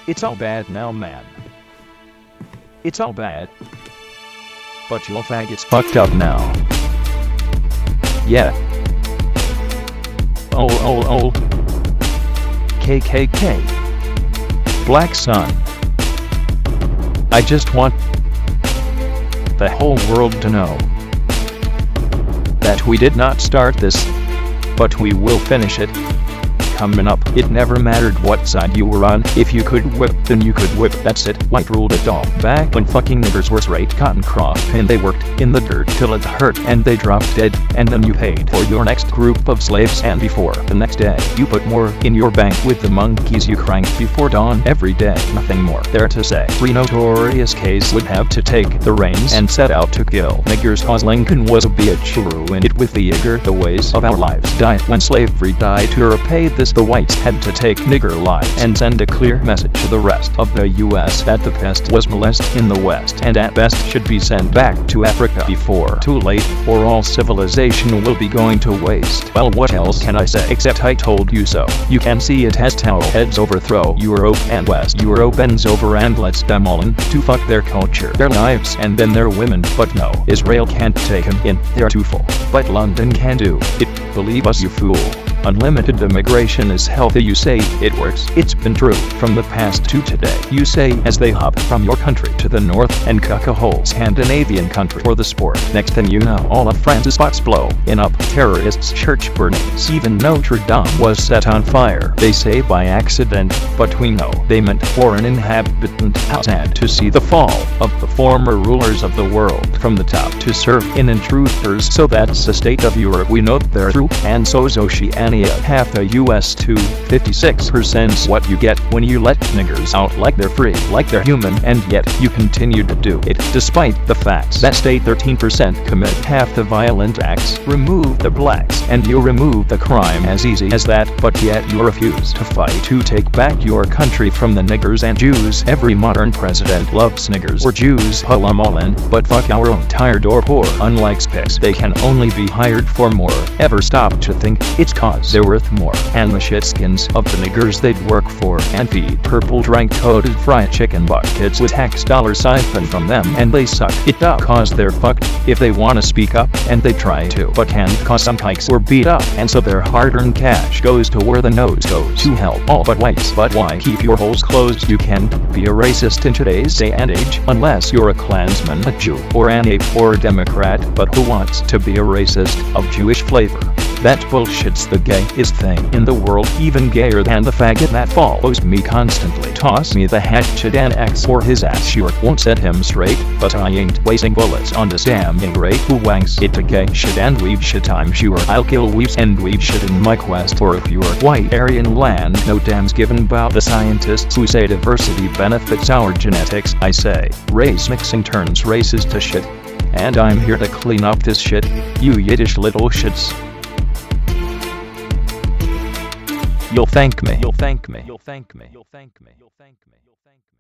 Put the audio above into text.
It's all bad now, man. It's all bad. But your faggot's fucked up now. Yeah. Oh. KKK. Black Sun. I just want the whole world to know that we did not start this, but we will finish it. Coming up, it never mattered what side you were on. If you could whip, then you could whip. That's it. White ruled it all. Back when fucking niggers were straight cotton cross and they worked in the dirt till it hurt and they dropped dead, and then you paid for your next group of slaves, and before the next day you put more in your bank with the monkeys you cranked before dawn every day. Nothing more there to say. Three notorious K's would have to take the reins and set out to kill niggers, cause Lincoln was a bitch who ruined it with the Igor. The ways of our lives died when slavery died. To repay this, the whites had to take nigger lives and send a clear message to the rest of the US that the pest was molested in the West, and at best should be sent back to Africa before too late, or all civilization will be going to waste. Well, what else can I say except I told you so? You can see it has how heads overthrow Europe and West Europe bends over and lets them all in to fuck their culture, their lives, and then their women. But no, Israel can't take them in, they're too full. But London can do it. Believe us, you fool. Unlimited immigration is healthy. You say it works. It's been true from the past to today. You say as they hop from your country to the north and cuck a whole Scandinavian country for the sport. Next thing you know, all of France's spots blow up. Terrorists, church burnings, even Notre Dame was set on fire. They say by accident, but we know they meant for an inhabitant sad to see the fall of the former rulers of the world from the top to serve in truthers. So that's the state of Europe. We know they're through, and so's Oceania. Half the US to 56%'s what you get when you let niggers out like they're free, like they're human, and yet you continue to do it despite the facts that state 13% commit half the violent acts. Remove the blacks and you remove the crime as easy as that, but yet you refuse to fight to take back your country from the niggers and Jews. Every modern president loves niggers or Jews, pull 'em all in, but fuck our own tired or poor. Unlike spics, they can only be hired for more. Ever stop to think it's cause they're worth more, and the shitskins of the niggers they'd work for and feed purple drink-coated fried chicken buckets with tax dollars siphoned from them, and they suck it up cause they're fucked if they wanna speak up, and they try to, but can't cause some hikes were beat up, and so their hard-earned cash goes to where the nose goes, to help all but whites. But why keep your holes closed? You can't be a racist in today's day and age unless you're a Klansman, a Jew, or an ape, or a Democrat. But who wants to be a racist of Jewish flavor? That bullshit's the gayest thing in the world, even gayer than the faggot that follows me constantly. Toss me the hatchet and axe for his ass, sure won't set him straight, but I ain't wasting bullets on this damn ingrate who wanks it to gay shit and weave shit. I'm sure I'll kill weaves and weave shit in my quest for a pure white Aryan land. No damns given about the scientists who say diversity benefits our genetics. I say race mixing turns races to shit, and I'm here to clean up this shit, you Yiddish little shits. You'll thank me. You'll thank me. You'll thank me. You'll thank me. You'll thank me. You'll thank me.